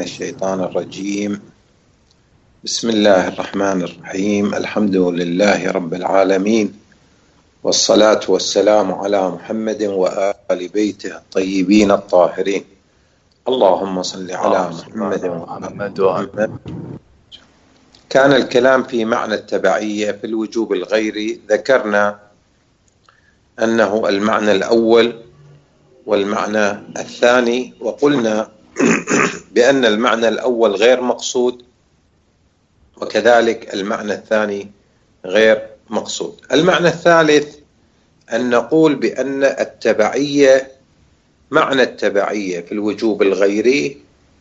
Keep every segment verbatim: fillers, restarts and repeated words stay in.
الشيطان الرجيم. بسم الله الرحمن الرحيم. الحمد لله رب العالمين، والصلاة والسلام على محمد وآل بيته الطيبين الطاهرين. اللهم صل على محمد وآل. كان الكلام في معنى التبعية في الوجوب الغيري. ذكرنا أنه المعنى الأول والمعنى الثاني، وقلنا بأن المعنى الأول غير مقصود، وكذلك المعنى الثاني غير مقصود. المعنى الثالث أن نقول بأن التبعية، معنى التبعية في الوجوب الغيري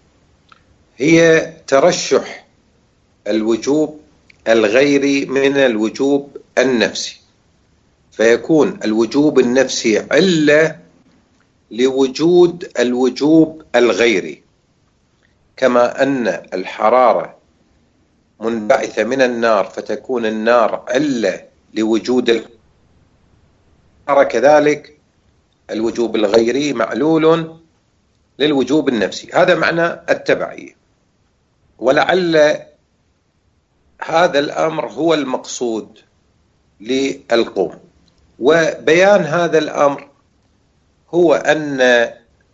هي ترشح الوجوب الغيري من الوجوب النفسي، فيكون الوجوب النفسي علة لوجود الوجوب الغيري، كما أن الحرارة منبعثة من النار فتكون النار علة لوجود الحرارة، كذلك الوجوب الغيري معلول للوجوب النفسي. هذا معنى التبعية، ولعل هذا الأمر هو المقصود للقوم. وبيان هذا الأمر هو أن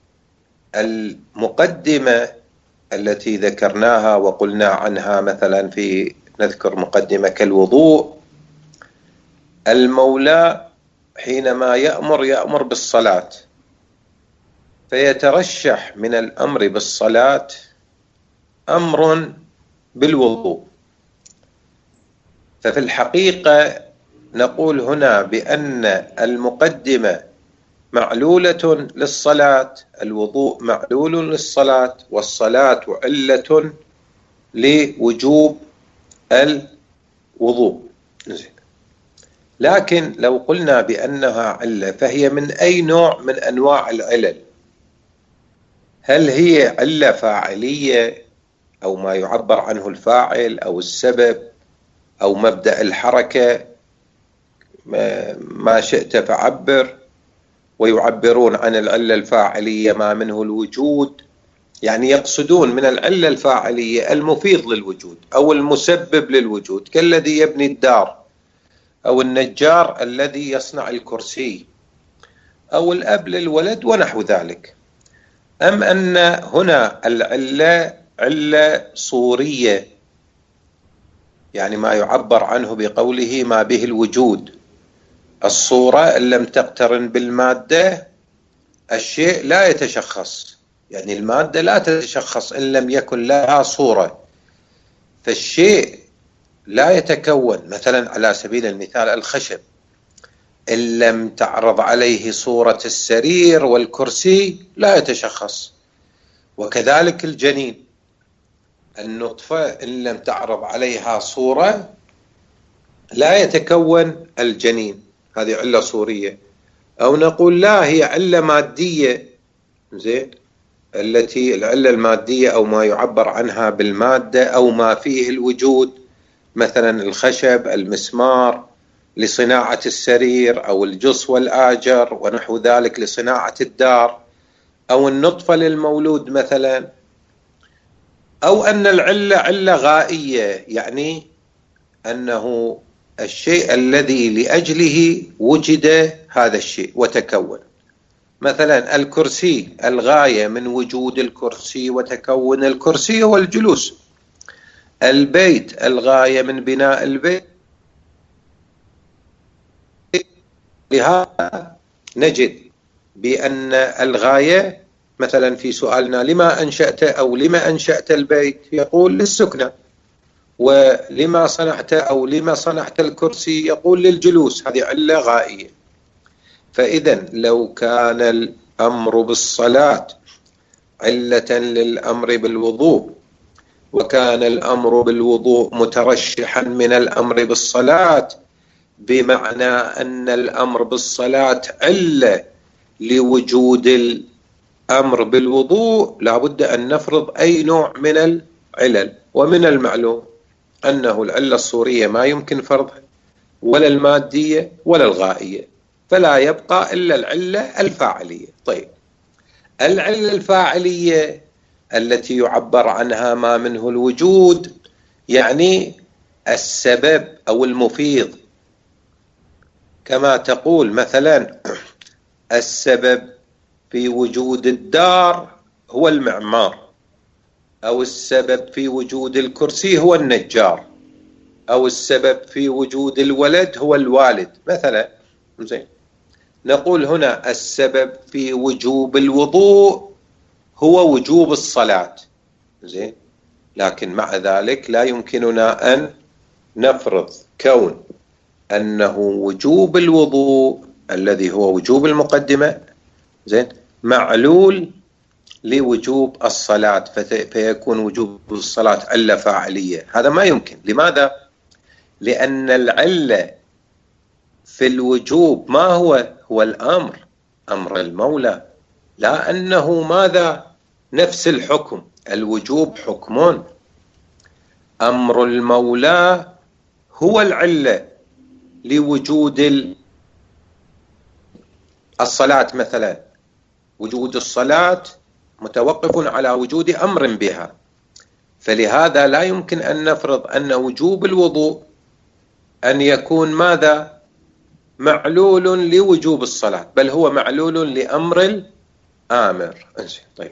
المقدمة التي ذكرناها وقلنا عنها، مثلا في نذكر مقدمة كالوضوء، المولى حينما يأمر يأمر بالصلاة، فيترشح من الأمر بالصلاة أمر بالوضوء. ففي الحقيقة نقول هنا بأن المقدمة معلولة للصلاة، الوضوء معلول للصلاة، والصلاة علة لوجوب الوضوء. لكن لو قلنا بأنها علة فهي من أي نوع من أنواع العلل؟ هل هي علة فاعلية أو ما يعبر عنه الفاعل أو السبب أو مبدأ الحركة، ما شئت فعبر، ويعبرون عن العلة الفاعلية ما منه الوجود، يعني يقصدون من العلة الفاعلية المفيض للوجود أو المسبب للوجود، كالذي يبني الدار أو النجار الذي يصنع الكرسي أو الأب للولد ونحو ذلك. أم أن هنا العلة علة صورية، يعني ما يعبر عنه بقوله ما به الوجود. الصورة إن لم تقترن بالمادة الشيء لا يتشخص، يعني المادة لا تتشخص إن لم يكن لها صورة، فالشيء لا يتكون. مثلا على سبيل المثال الخشب، إن لم تعرض عليه صورة السرير والكرسي لا يتشخص. وكذلك الجنين، النطفة إن لم تعرض عليها صورة لا يتكون الجنين، هذه علة صورية. أو نقول لا، هي علة مادية، زين، التي العلة المادية أو ما يعبر عنها بالمادة أو ما فيه الوجود، مثلا الخشب، المسمار لصناعة السرير، أو الجص والآجر ونحو ذلك لصناعة الدار، أو النطفة للمولود مثلا. أو أن العلة علة غائية، يعني أنه الشيء الذي لأجله وجد هذا الشيء وتكون. مثلا الكرسي، الغاية من وجود الكرسي وتكون الكرسي هو الجلوس. البيت، الغاية من بناء البيت. لهذا نجد بأن الغاية مثلا في سؤالنا لما أنشأت أو لما أنشأت البيت، يقول للسكنة. ولما صنعت أو لما صنعت الكرسي، يقول للجلوس. هذه علة غائية. فإذا لو كان الأمر بالصلاة علة للأمر بالوضوء، وكان الأمر بالوضوء مترشحا من الأمر بالصلاة، بمعنى أن الأمر بالصلاة علة لوجود الأمر بالوضوء، لابد أن نفرض أي نوع من العلل. ومن المعلوم أنه العلة الصورية ما يمكن فرضها، ولا المادية ولا الغائية، فلا يبقى إلا العلة الفاعلية. طيب، العلة الفاعلية التي يعبر عنها ما منه الوجود، يعني السبب أو المفيض. كما تقول مثلا السبب في وجود الدار هو المعمار، أو السبب في وجود الكرسي هو النجار، أو السبب في وجود الولد هو الوالد مثلا. زين، نقول هنا السبب في وجوب الوضوء هو وجوب الصلاة. زين، لكن مع ذلك لا يمكننا أن نفرض كون أنه وجوب الوضوء الذي هو وجوب المقدمة زين معلول لوجوب الصلاة، فيكون وجوب الصلاة علة فاعلية. هذا ما يمكن. لماذا؟ لأن العلة في الوجوب ما هو هو الأمر، أمر المولى، لا أنه ماذا نفس الحكم. الوجوب حكم، أمر المولى هو العلة لوجود الصلاة. مثلا وجود الصلاة متوقف على وجود أمر بها، فلهذا لا يمكن أن نفرض أن وجوب الوضوء أن يكون ماذا معلول لوجوب الصلاة، بل هو معلول لأمر الآمر. طيب،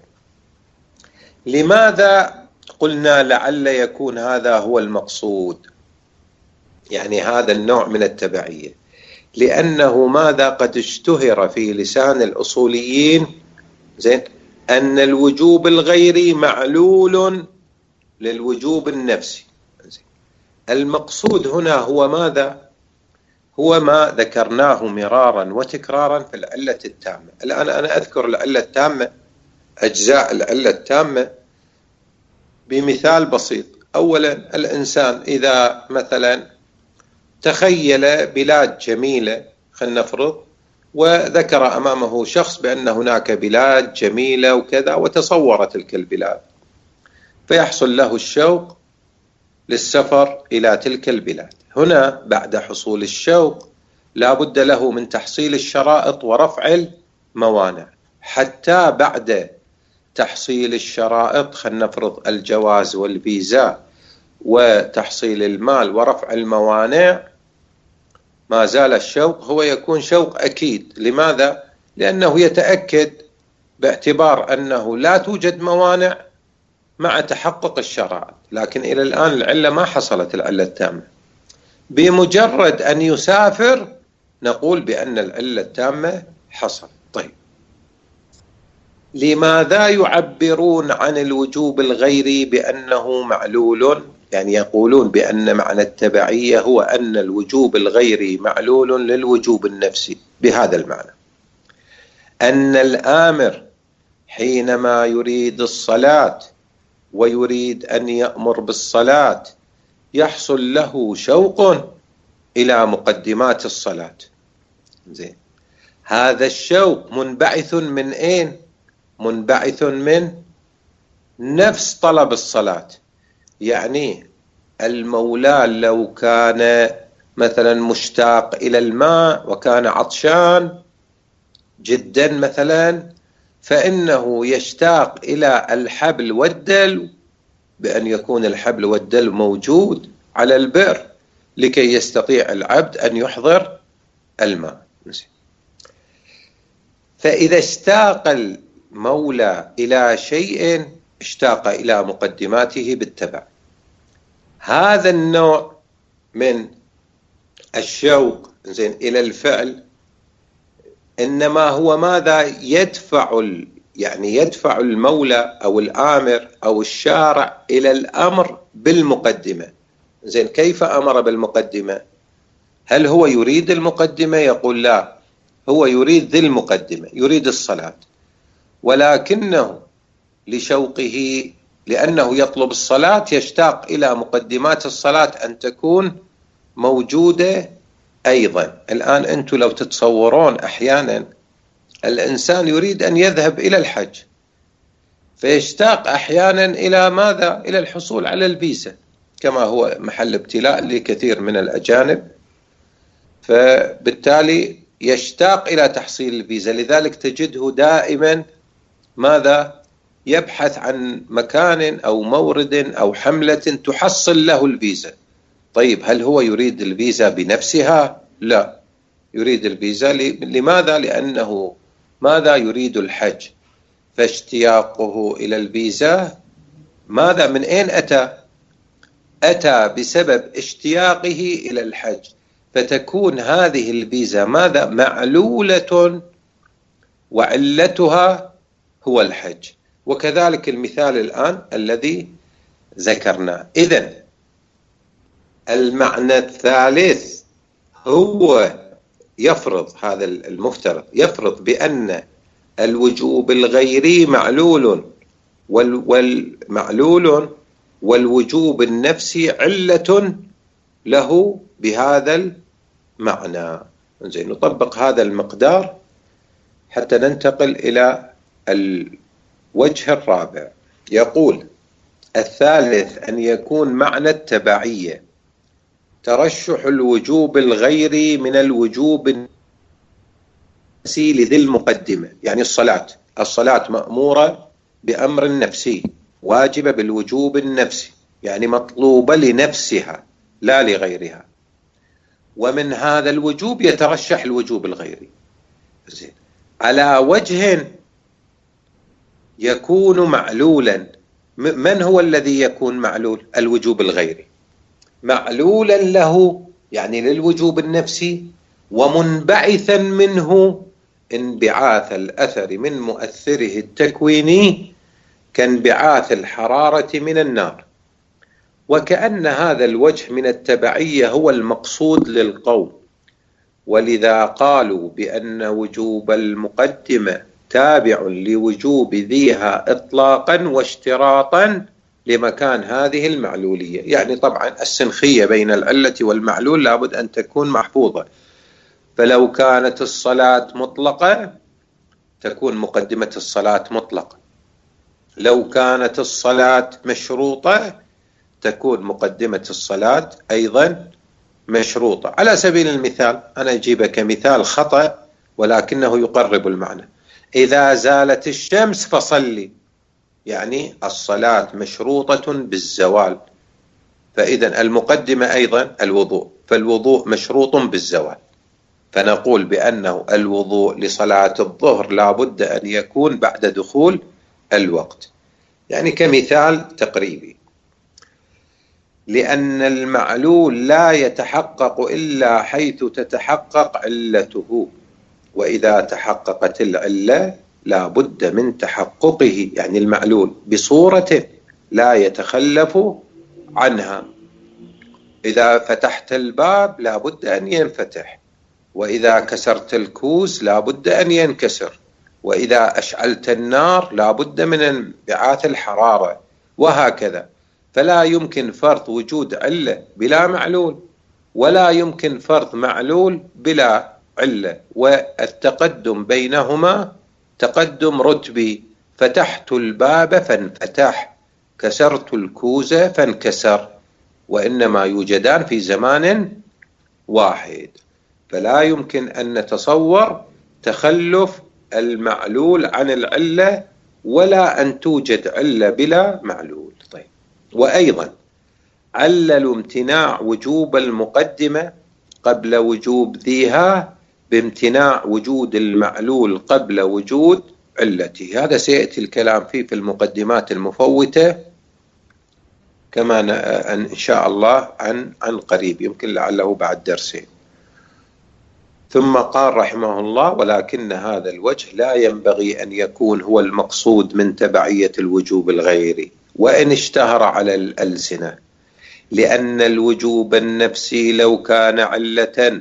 لماذا قلنا لعل يكون هذا هو المقصود، يعني هذا النوع من التبعية؟ لأنه ماذا قد اشتهر في لسان الأصوليين زين أن الوجوب الغيري معلول للوجوب النفسي. المقصود هنا هو ماذا؟ هو ما ذكرناه مرارا وتكرارا في العلة التامة. الآن أنا أذكر العلة التامة، أجزاء العلة التامة بمثال بسيط. أولا، الإنسان إذا مثلا تخيل بلاد جميلة، خلينا نفرض، وذكر أمامه شخص بأن هناك بلاد جميلة وكذا، وتصور تلك البلاد، فيحصل له الشوق للسفر إلى تلك البلاد. هنا بعد حصول الشوق لا بد له من تحصيل الشرائط ورفع الموانع. حتى بعد تحصيل الشرائط، خلينا نفرض الجواز والفيزا وتحصيل المال ورفع الموانع، ما زال الشوق هو يكون شوق أكيد. لماذا؟ لأنه يتأكد باعتبار أنه لا توجد موانع مع تحقق الشرائط. لكن إلى الآن العلة ما حصلت، العلة التامة. بمجرد أن يسافر نقول بأن العلة التامة حصل. طيب، لماذا يعبرون عن الوجوب الغيري بأنه معلول؟ يعني يقولون بأن معنى التبعية هو أن الوجوب الغيري معلول للوجوب النفسي، بهذا المعنى أن الآمر حينما يريد الصلاة ويريد أن يأمر بالصلاة يحصل له شوق إلى مقدمات الصلاة. زين، هذا الشوق منبعث من أين؟ منبعث من نفس طلب الصلاة. يعني المولى لو كان مثلا مشتاق إلى الماء وكان عطشان جدا مثلا، فإنه يشتاق إلى الحبل والدلو، بأن يكون الحبل والدلو موجود على البئر لكي يستطيع العبد أن يحضر الماء. فإذا اشتاق المولى إلى شيء اشتاق إلى مقدماته بالتبع. هذا النوع من الشوق زين إلى الفعل إنما هو ماذا يدفع يعني يدفع المولى أو الآمر أو الشارع إلى الأمر بالمقدمة. زين، كيف أمر بالمقدمة؟ هل هو يريد المقدمة؟ يقول لا، هو يريد ذي المقدمة، يريد الصلاة، ولكنه لشوقه لأنه يطلب الصلاة يشتاق إلى مقدمات الصلاة أن تكون موجودة أيضا. الآن أنتم لو تتصورون أحيانا الإنسان يريد أن يذهب إلى الحج، فيشتاق أحيانا إلى ماذا؟ إلى الحصول على الفيزا، كما هو محل ابتلاء لكثير من الأجانب، فبالتالي يشتاق إلى تحصيل الفيزا. لذلك تجده دائما ماذا؟ يبحث عن مكان أو مورد أو حملة تحصل له الفيزا. طيب هل هو يريد الفيزا بنفسها؟ لا، يريد الفيزا لماذا؟ لأنه ماذا يريد الحج، فاشتياقه إلى الفيزا ماذا من أين أتى؟ أتى بسبب اشتياقه إلى الحج، فتكون هذه الفيزا ماذا؟ معلولة، وعلتها هو الحج. وكذلك المثال الآن الذي ذكرناه. إذن المعنى الثالث هو يفرض، هذا المفترض يفرض بأن الوجوب الغيري معلول، والمعلول والوجوب النفسي علة له بهذا المعنى. زين، نطبق هذا المقدار حتى ننتقل إلى الوجه الرابع. يقول الثالث أن يكون معنى التبعية ترشح الوجوب الغيري من الوجوب النفسي لذي المقدمة. يعني الصلاة الصلاة مأمورة بأمر نفسي، واجبة بالوجوب النفسي، يعني مطلوبة لنفسها لا لغيرها، ومن هذا الوجوب يترشح الوجوب الغيري. زين، على وجه يكون معلولا. من هو الذي يكون معلول؟ الوجوب الغيري، معلولا له يعني للوجوب النفسي، ومنبعثا منه انبعاث الأثر من مؤثره التكويني كانبعاث الحرارة من النار. وكأن هذا الوجه من التبعية هو المقصود للقوم، ولذا قالوا بأن وجوب المقدمة تابع لوجوب ذيها إطلاقا واشتراطا لمكان هذه المعلولية. يعني طبعا السنخية بين العلة والمعلول لابد أن تكون محفوظة، فلو كانت الصلاة مطلقة تكون مقدمة الصلاة مطلقة، لو كانت الصلاة مشروطة تكون مقدمة الصلاة أيضا مشروطة. على سبيل المثال أنا أجيبك كمثال خطأ ولكنه يقرب المعنى. إذا زالت الشمس فصلي، يعني الصلاة مشروطة بالزوال، فإذا المقدمة أيضا الوضوء، فالوضوء مشروط بالزوال، فنقول بأنه الوضوء لصلاة الظهر لا بد أن يكون بعد دخول الوقت. يعني كمثال تقريبي، لأن المعلول لا يتحقق إلا حيث تتحقق علته، وإذا تحققت العلة لا بد من تحققه، يعني المعلول بصورة لا يتخلف عنها. إذا فتحت الباب لا بد أن ينفتح، وإذا كسرت الكوز لا بد أن ينكسر، وإذا أشعلت النار لا بد من انبعاث الحرارة، وهكذا. فلا يمكن فرض وجود علة بلا معلول، ولا يمكن فرض معلول بلا علة، والتقدم بينهما تقدم رتبي. فتحت الباب فانفتح، كسرت الكوز فانكسر، وإنما يوجدان في زمان واحد. فلا يمكن أن نتصور تخلف المعلول عن العلة، ولا أن توجد علة بلا معلول. طيب، وأيضا علل امتناع وجوب المقدمة قبل وجوب ذيها بامتناع وجود المعلول قبل وجود علته. هذا سيأتي الكلام فيه في المقدمات المفوتة كما إن شاء الله عن عن قريب، يمكن لعله بعد درسين. ثم قال رحمه الله: ولكن هذا الوجه لا ينبغي أن يكون هو المقصود من تبعية الوجوب الغيري وإن اشتهر على الألسنة، لأن الوجوب النفسي لو كان علة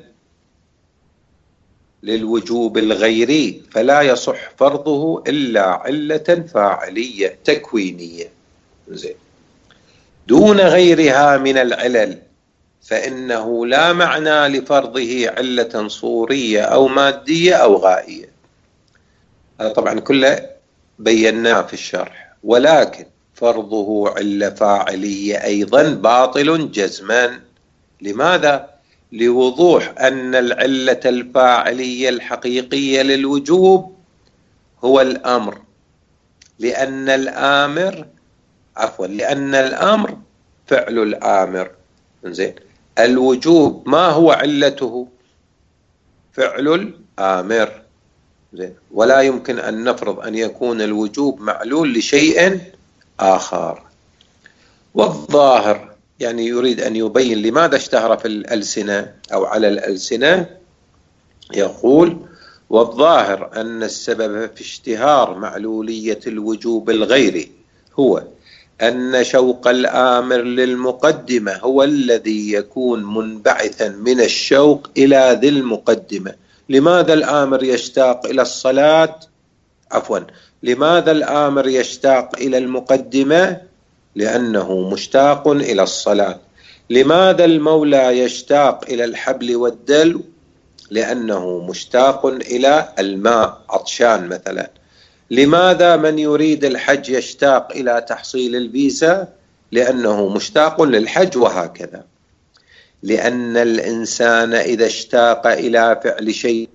للوجوب الغيري فلا يصح فرضه إلا علة فاعلية تكوينية زين دون غيرها من العلل، فإنه لا معنى لفرضه علة صورية أو مادية أو غائية. هذا طبعا كله بيناه في الشرح، ولكن فرضه علة فاعلية أيضا باطل جزما. لماذا؟ لوضوح أن العلة الفاعلية الحقيقية للوجوب هو الأمر لأن الآمر عفوا لأن الأمر فعل الآمر. زين، الوجوب ما هو علته؟ فعل الآمر. زين، ولا يمكن أن نفرض أن يكون الوجوب معلول لشيء آخر. والظاهر يعني يريد أن يبين لماذا اشتهر في الألسنة أو على الألسنة، يقول: والظاهر أن السبب في اشتهار معلولية الوجوب الغيري هو أن شوق الآمر للمقدمة هو الذي يكون منبعثا من الشوق إلى ذي المقدمة. لماذا الآمر يشتاق إلى الصلاة؟ عفوا لماذا الآمر يشتاق إلى المقدمة؟ لأنه مشتاق إلى الصلاة. لماذا المولى يشتاق إلى الحبل والدلو؟ لأنه مشتاق إلى الماء، عطشان مثلا. لماذا من يريد الحج يشتاق إلى تحصيل الفيزا؟ لأنه مشتاق للحج، وهكذا. لأن الإنسان إذا اشتاق إلى فعل شيء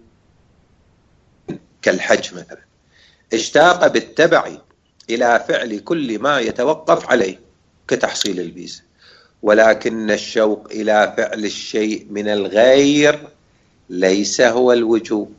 كالحج مثلا اشتاق بالتبع إلى فعل كل ما يتوقف عليه كتحصيل الفيزا. ولكن الشوق إلى فعل الشيء من الغير ليس هو الوجوب.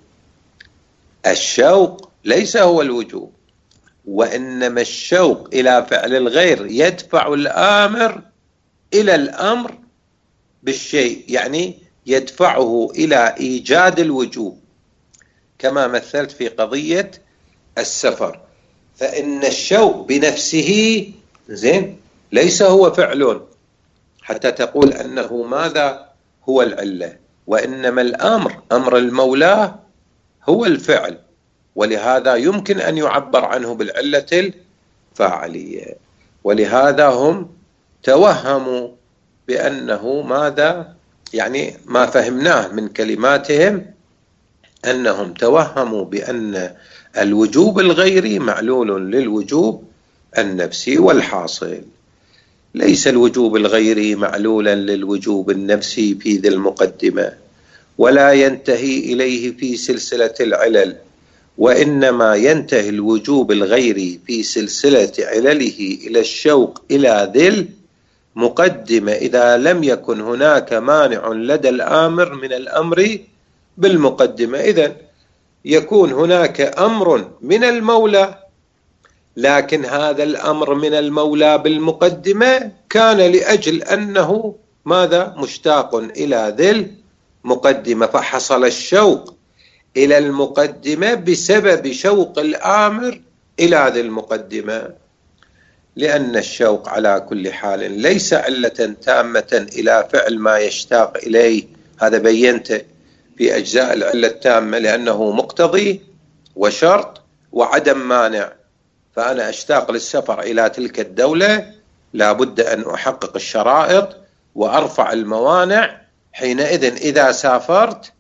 الشوق ليس هو الوجوب، وإنما الشوق إلى فعل الغير يدفع الآمر إلى الأمر بالشيء، يعني يدفعه إلى إيجاد الوجوب، كما مثلت في قضية السفر. فإن الشوق بنفسه زين ليس هو فعل حتى تقول أنه ماذا هو العلة، وإنما الأمر أمر المولى هو الفعل، ولهذا يمكن أن يعبر عنه بالعلة الفاعلية. ولهذا هم توهموا بأنه ماذا يعني ما فهمناه من كلماتهم، أنهم توهموا بأن الوجوب الغيري معلول للوجوب النفسي، والحاصل ليس الوجوب الغيري معلولا للوجوب النفسي في ذي المقدمة، ولا ينتهي إليه في سلسلة العلل، وإنما ينتهي الوجوب الغيري في سلسلة علله إلى الشوق إلى ذي المقدمة إذا لم يكن هناك مانع لدى الآمر من الأمر بالمقدمة. إذن يكون هناك أمر من المولى، لكن هذا الأمر من المولى بالمقدمة كان لأجل أنه ماذا مشتاق إلى ذي المقدمة، فحصل الشوق إلى المقدمة بسبب شوق الآمر إلى ذي المقدمة. لأن الشوق على كل حال ليس علة تامة إلى فعل ما يشتاق إليه، هذا بينته في أجزاء العلة التامة، لأنه مقتضي وشرط وعدم مانع. فأنا أشتاق للسفر إلى تلك الدولة، لابد أن أحقق الشرائط وأرفع الموانع، حينئذ إذا سافرت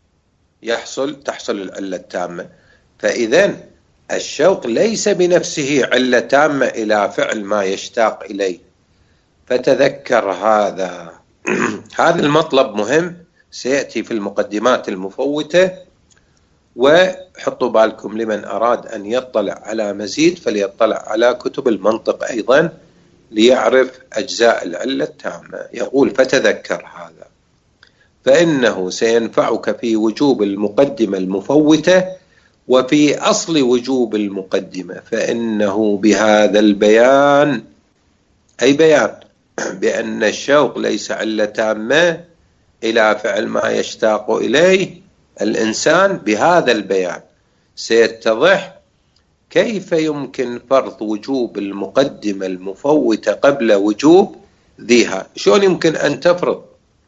يحصل تحصل العلة التامة. فإذن الشوق ليس بنفسه علة تامة إلى فعل ما يشتاق إليه. فتذكر هذا. هذا المطلب مهم، سيأتي في المقدمات المفوتة، وحطوا بالكم لمن أراد أن يطلع على مزيد فليطلع على كتب المنطق أيضا ليعرف أجزاء العلة التامة. يقول: فتذكر هذا فإنه سينفعك في وجوب المقدمة المفوتة وفي أصل وجوب المقدمة، فإنه بهذا البيان، أي بيان بأن الشوق ليس علة تامة إلى فعل ما يشتاق إليه الإنسان، بهذا البيان سيتضح كيف يمكن فرض وجوب المقدمة المفوتة قبل وجوب ذيها. شلون يمكن أن تفرض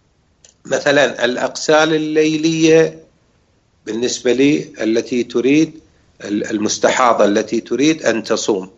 مثلا الأقسال الليلية بالنسبة لي التي تريد المستحاضة التي تريد أن تصوم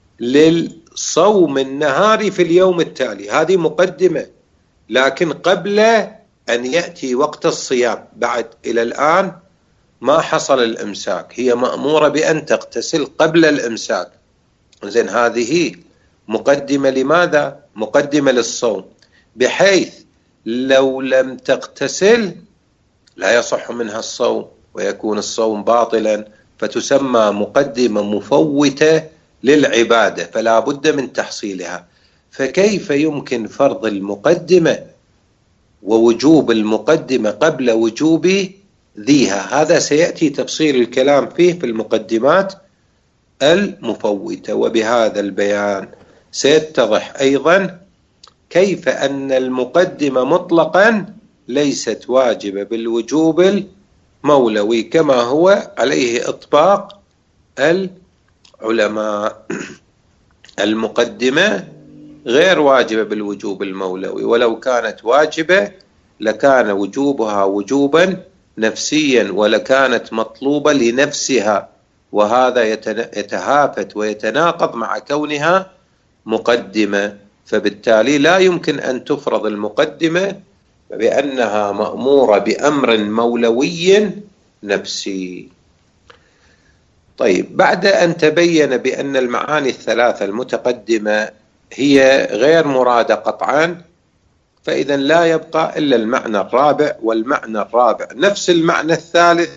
للصوم النهاري في اليوم التالي، هذه مقدمة، لكن قبل أن يأتي وقت الصيام بعد إلى الآن ما حصل الإمساك، هي مأمورة بأن تغتسل قبل الإمساك. زين، هذه مقدمة لماذا؟ مقدمة للصوم، بحيث لو لم تغتسل لا يصح منها الصوم ويكون الصوم باطلا، فتسمى مقدمة مفوتة للعبادة فلا بد من تحصيلها، فكيف يمكن فرض المقدمة ووجوب المقدمة قبل وجوب ذيها؟ هذا سيأتي تفصيل الكلام فيه في المقدمات المفوتة. وبهذا البيان سيتضح أيضا كيف أن المقدمة مطلقا ليست واجبة بالوجوب المولوي كما هو عليه إطباق العلماء. المقدمة غير واجبة بالوجوب المولوي، ولو كانت واجبة لكان وجوبها وجوبا نفسيا ولكانت مطلوبة لنفسها، وهذا يتهافت ويتناقض مع كونها مقدمة. فبالتالي لا يمكن أن تفرض المقدمة بأنها مأمورة بأمر مولوي نفسي. طيب، بعد أن تبين بأن المعاني الثلاثة المتقدمة هي غير مرادة قطعا، فإذا لا يبقى إلا المعنى الرابع، والمعنى الرابع نفس المعنى الثالث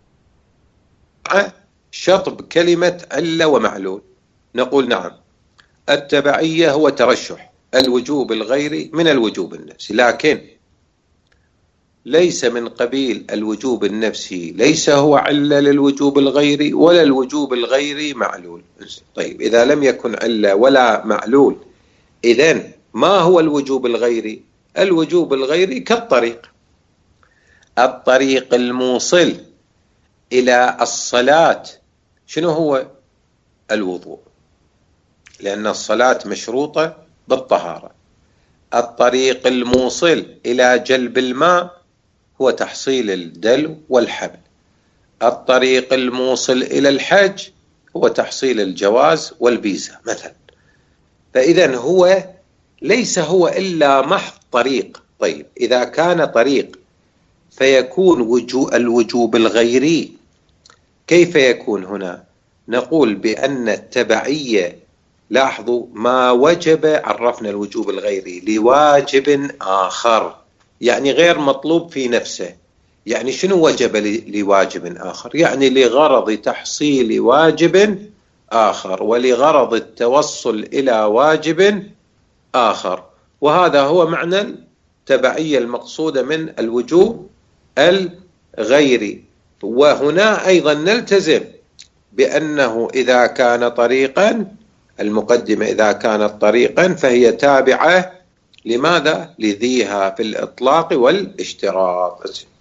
شطب كلمة علة ومعلول. نقول نعم، التبعية هو ترشح الوجوب الغيري من الوجوب النفسي، لكن ليس من قبيل الوجوب النفسي، ليس هو علة للوجوب الغيري ولا الوجوب الغيري معلول. طيب، إذا لم يكن علة ولا معلول، إذن ما هو الوجوب الغيري؟ الوجوب الغيري كالطريق، الطريق الموصل إلى الصلاة شنو هو؟ الوضوء، لأن الصلاة مشروطة بالطهارة. الطريق الموصل إلى جلب الماء هو تحصيل الدلو والحبل. الطريق الموصل إلى الحج هو تحصيل الجواز والفيزا مثلا. فإذا هو ليس هو إلا محض طريق. طيب، إذا كان طريق فيكون وجوب الوجوب الغيري كيف يكون هنا؟ نقول بأن التبعية، لاحظوا ما وجب عرفنا الوجوب الغيري لواجب آخر، يعني غير مطلوب في نفسه. يعني شنو وجب لواجب آخر؟ يعني لغرض تحصيل واجب آخر ولغرض التوصل إلى واجب آخر، وهذا هو معنى التبعية المقصودة من الوجوب الغيري. وهنا أيضا نلتزم بأنه إذا كان طريقا، المقدمة إذا كانت طريقا فهي تابعة لماذا؟ لذيها في الإطلاق والاشتراك.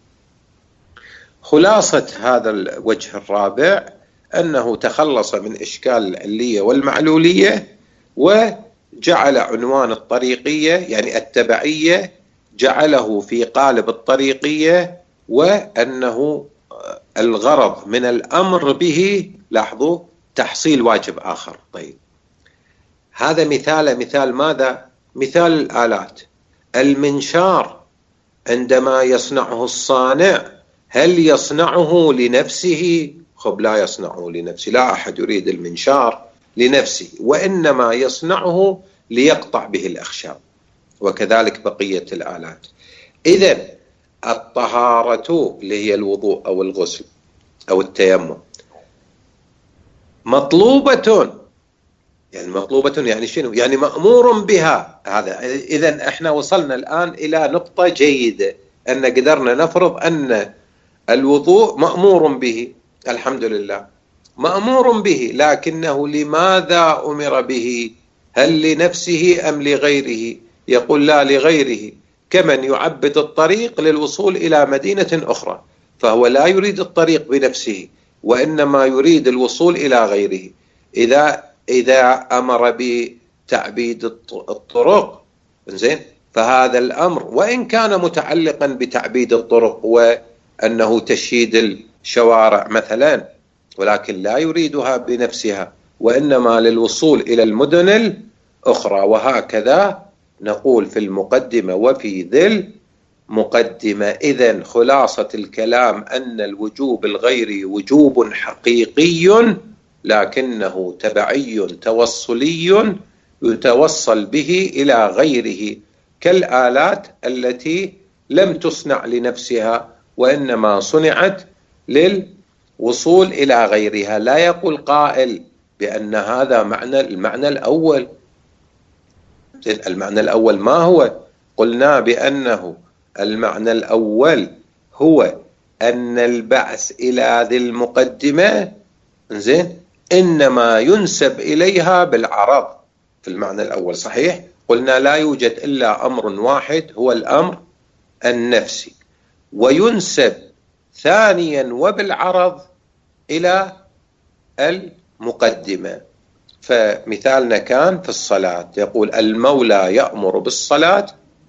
خلاصة هذا الوجه الرابع أنه تخلص من إشكال العلية والمعلولية، وجعل عنوان الطريقية يعني التبعية جعله في قالب الطريقية، وأنه الغرض من الأمر به، لاحظوا، تحصيل واجب آخر. طيب، هذا مثال مثال ماذا؟ مثال الآلات. المنشار عندما يصنعه الصانع هل يصنعه لنفسه؟ خب لا يصنعه لنفسه، لا أحد يريد المنشار لنفسه، وإنما يصنعه ليقطع به الأخشاب، وكذلك بقية الآلات. إذن الطهارة اللي هي الوضوء أو الغسل أو التيمم مطلوبة، يعني مطلوبة يعني شنو؟ يعني مأمور بها. هذا إذن احنا وصلنا الآن إلى نقطة جيدة، أن قدرنا نفرض أن الوضوء مأمور به، الحمد لله مأمور به، لكنه لماذا أمر به؟ هل لنفسه أم لغيره؟ يقول لا، لغيره، كمن يعبد الطريق للوصول إلى مدينة أخرى، فهو لا يريد الطريق بنفسه وإنما يريد الوصول إلى غيره. إذا إذا أمر بتعبيد الطرق، زين، فهذا الأمر وإن كان متعلقا بتعبيد الطرق وأنه تشييد الشوارع مثلا، ولكن لا يريدها بنفسها وإنما للوصول إلى المدن الأخرى. وهكذا نقول في المقدمة وفي ذي المقدمة. إذن خلاصة الكلام أن الوجوب الغيري وجوب حقيقي لكنه تبعي توصلي يتوصل به إلى غيره، كالآلات التي لم تصنع لنفسها وإنما صنعت للوصول إلى غيرها. لا يقول قائل بأن هذا معنى المعنى الأول. المعنى الأول ما هو؟ قلنا بأنه المعنى الأول هو أن البعث إلى ذي المقدمة زين إنما ينسب إليها بالعرض في المعنى الأول. صحيح؟ قلنا لا يوجد إلا أمر واحد هو الأمر النفسي، وينسب ثانيا وبالعرض إلى المقدمة. فمثالنا كان في الصلاة، يقول المولى يأمر بالصلاة،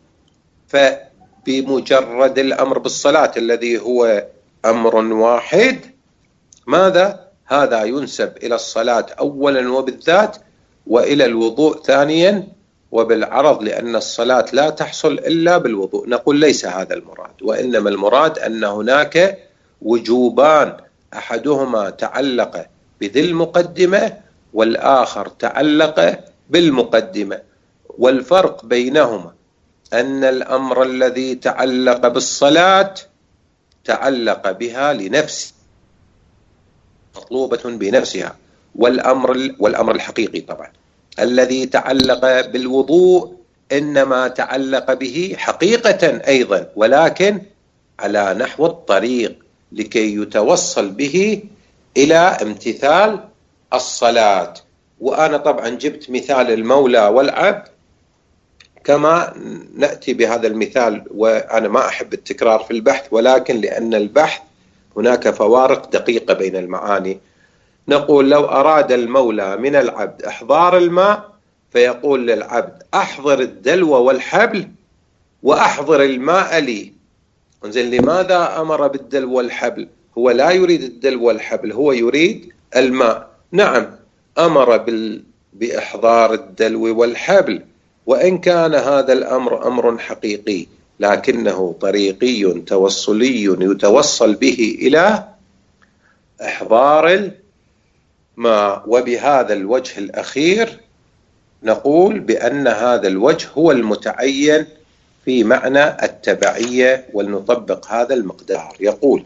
فبمجرد الأمر بالصلاة الذي هو أمر واحد ماذا؟ هذا ينسب إلى الصلاة أولا وبالذات، وإلى الوضوء ثانيا وبالعرض، لأن الصلاة لا تحصل إلا بالوضوء. نقول ليس هذا المراد، وإنما المراد أن هناك وجوبان، أحدهما تعلق بذي المقدمة والآخر تعلق بالمقدمة، والفرق بينهما أن الأمر الذي تعلق بالصلاة تعلق بها لنفسه، مطلوبة بنفسها، والأمر والأمر الحقيقي طبعا الذي تعلق بالوضوء إنما تعلق به حقيقة أيضا، ولكن على نحو الطريق لكي يتوصل به إلى امتثال الصلاة. وأنا طبعا جبت مثال المولى والعبد كما نأتي بهذا المثال، وأنا ما أحب التكرار في البحث، ولكن لأن البحث هناك فوارق دقيقة بين المعاني. نقول لو أراد المولى من العبد إحضار الماء فيقول للعبد أحضر الدلو والحبل وأحضر الماء لي. انزين لماذا أمر بالدلو والحبل؟ هو لا يريد الدلو والحبل، هو يريد الماء. نعم أمر بال... بإحضار الدلو والحبل، وإن كان هذا الأمر أمر حقيقي لكنه طريقي توصلي يتوصل به إلى إحضار الماء. وبهذا الوجه الأخير نقول بأن هذا الوجه هو المتعين في معنى التبعية، ولنطبق هذا المقدار. يقول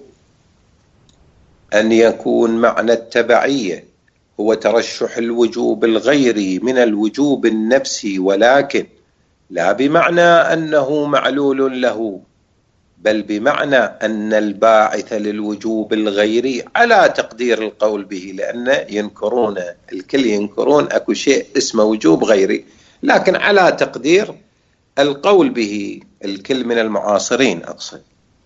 أن يكون معنى التبعية هو ترشح الوجوب الغيري من الوجوب النفسي، ولكن لا بمعنى أنه معلول له، بل بمعنى أن الباعث للوجوب الغيري على تقدير القول به، لأن ينكرون الكل ينكرون أكو شيء اسمه وجوب غيري، لكن على تقدير القول به الكل من المعاصرين أقصد،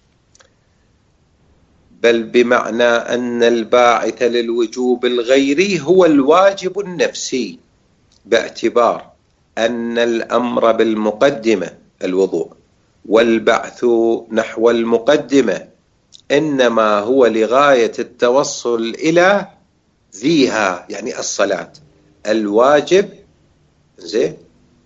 بل بمعنى أن الباعث للوجوب الغيري هو الواجب النفسي، باعتبار أن الأمر بالمقدمة الوضوء والبعث نحو المقدمة إنما هو لغاية التوصل إلى ذيها، يعني الصلاة الواجب زين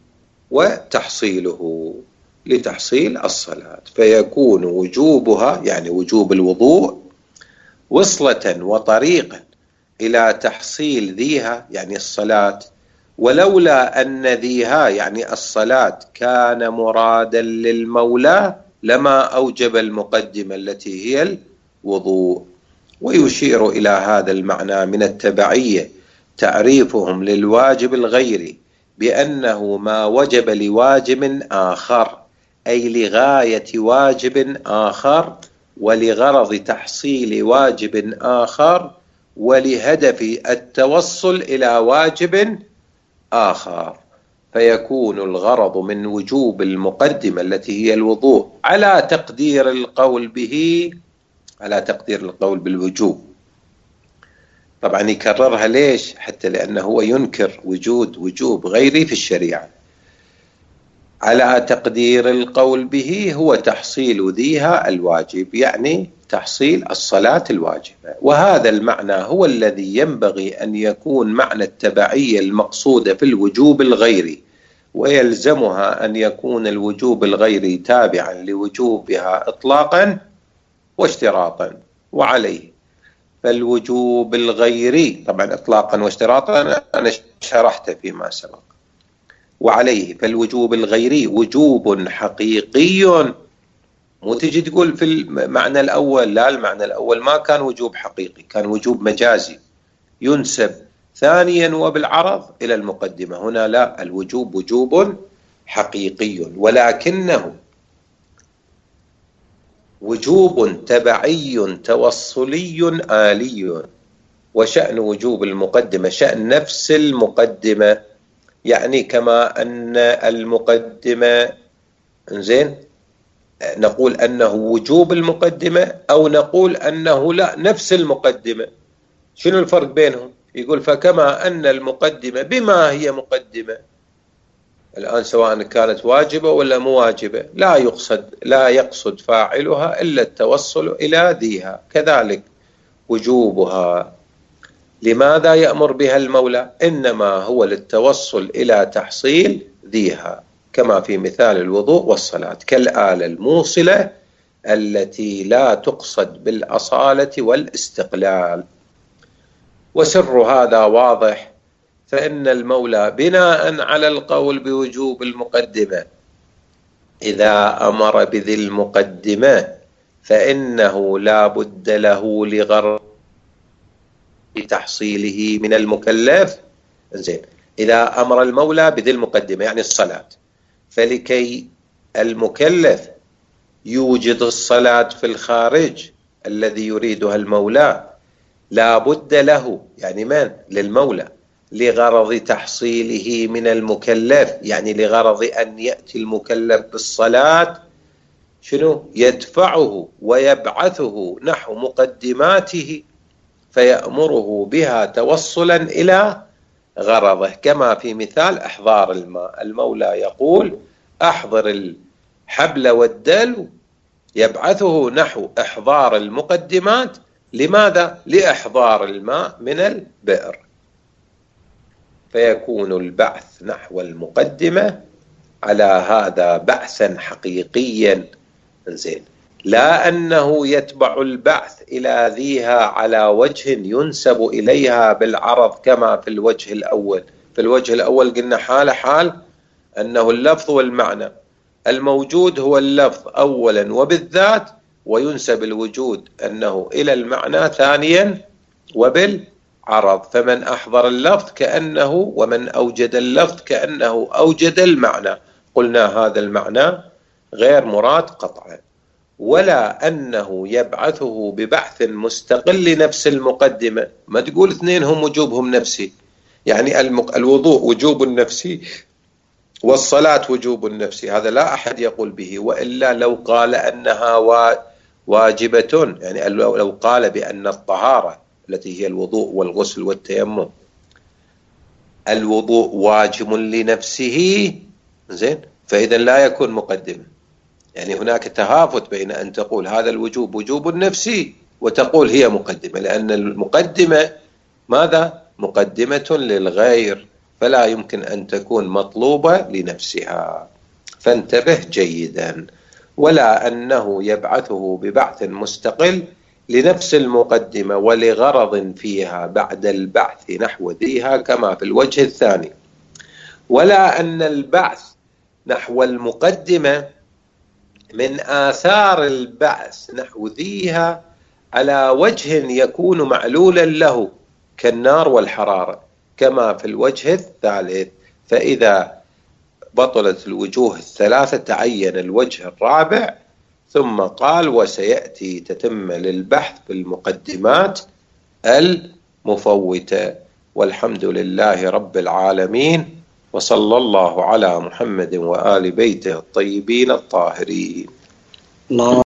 وتحصيله لتحصيل الصلاة، فيكون وجوبها يعني وجوب الوضوء وصلة وطريقا إلى تحصيل ذيها يعني الصلاة، ولولا أن ذيها يعني الصلاة كان مرادا للمولى لما أوجب المقدمة التي هي الوضوء. ويشير إلى هذا المعنى من التبعية تعريفهم للواجب الغيري بأنه ما وجب لواجب آخر، أي لغاية واجب آخر ولغرض تحصيل واجب آخر ولهدف التوصل إلى واجب آخر، فيكون الغرض من وجوب المقدمة التي هي الوضوء على تقدير القول به على تقدير القول بالوجوب. طبعا يكررها ليش؟ حتى لأنه هو ينكر وجود وجوب غيري في الشريعة. على تقدير القول به هو تحصيل ذيها الواجب، يعني تحصيل الصلاة الواجبة. وهذا المعنى هو الذي ينبغي أن يكون معنى التبعية المقصودة في الوجوب الغيري، ويلزمها أن يكون الوجوب الغيري تابعا لوجوبها إطلاقا واشتراطا. وعليه فالوجوب الغيري طبعا إطلاقا واشتراطا أنا شرحت فيما سبق. وعليه فالوجوب الغيري وجوب حقيقي، مو تجي تقول في المعنى الأول لا، المعنى الأول ما كان وجوب حقيقي، كان وجوب مجازي ينسب ثانيا وبالعرض إلى المقدمة. هنا لا، الوجوب وجوب حقيقي، ولكنه وجوب تبعي توصلي آلي. وشأن وجوب المقدمة شأن نفس المقدمة، يعني كما أن المقدمة زين نقول أنه وجوب المقدمة، أو نقول أنه لا نفس المقدمة. شنو الفرق بينهم؟ يقول فكما أن المقدمة بما هي مقدمة الآن، سواء كانت واجبة ولا مو واجبة، لا يقصد لا يقصد فاعلها إلا التوصل إلى ذيها، كذلك وجوبها لماذا يأمر بها المولى؟ إنما هو للتوصل إلى تحصيل ذيها، كما في مثال الوضوء والصلاة، كالآلة الموصلة التي لا تقصد بالأصالة والاستقلال. وسر هذا واضح، فإن المولى بناء على القول بوجوب المقدمة إذا أمر بذي المقدمة فإنه لا بد له لغرض تحصيله من المكلف. زين، إذا أمر المولى بذي المقدمة يعني الصلاة، فلكي المكلف يوجد الصلاة في الخارج الذي يريدها المولى لا بد له، يعني من؟ للمولى، لغرض تحصيله من المكلف، يعني لغرض أن يأتي المكلف بالصلاة شنو؟ يدفعه ويبعثه نحو مقدماته فيأمره بها توصلا إلى غرضه، كما في مثال إحضار الماء. المولى يقول أحضر الحبل والدلو، يبعثه نحو إحضار المقدمات. لماذا؟ لإحضار الماء من البئر. فيكون البعث نحو المقدمة على هذا بعثا حقيقيا، زين، لا أنه يتبع البعث إلى ذيها على وجه ينسب إليها بالعرض كما في الوجه الأول. في الوجه الأول قلنا حال حال أنه اللفظ والمعنى، الموجود هو اللفظ أولا وبالذات، وينسب الوجود أنه إلى المعنى ثانيا وبالعرض. فمن أحضر اللفظ كأنه، ومن أوجد اللفظ كأنه أوجد المعنى. قلنا هذا المعنى غير مراد قطعا، ولا أنه يبعثه ببحث مستقل لنفس المقدمة. ما تقول اثنينهم وجوبهم نفسي، يعني الوضوء وجوب نفسي والصلاة وجوب نفسي، هذا لا أحد يقول به. وإلا لو قال أنها واجبة، يعني لو قال بأن الطهارة التي هي الوضوء والغسل والتيمم الوضوء واجب لنفسه، زين، فإذا لا يكون مقدمة. يعني هناك تهافت بين أن تقول هذا الوجوب وجوب نفسي وتقول هي مقدمة، لأن المقدمة ماذا؟ مقدمة للغير، فلا يمكن أن تكون مطلوبة لنفسها. فانتبه جيدا. ولا أنه يبعثه ببعث مستقل لنفس المقدمة ولغرض فيها بعد البعث نحو ذيها كما في الوجه الثاني. ولا أن البعث نحو المقدمة من آثار البعث نحو ذيها على وجه يكون معلولا له كالنار والحرارة كما في الوجه الثالث. فإذا بطلت الوجوه الثلاثة تعين الوجه الرابع. ثم قال وسيأتي تتم للبحث في المقدمات المفوتة. والحمد لله رب العالمين، وصلى الله على محمد وآل بيته الطيبين الطاهرين.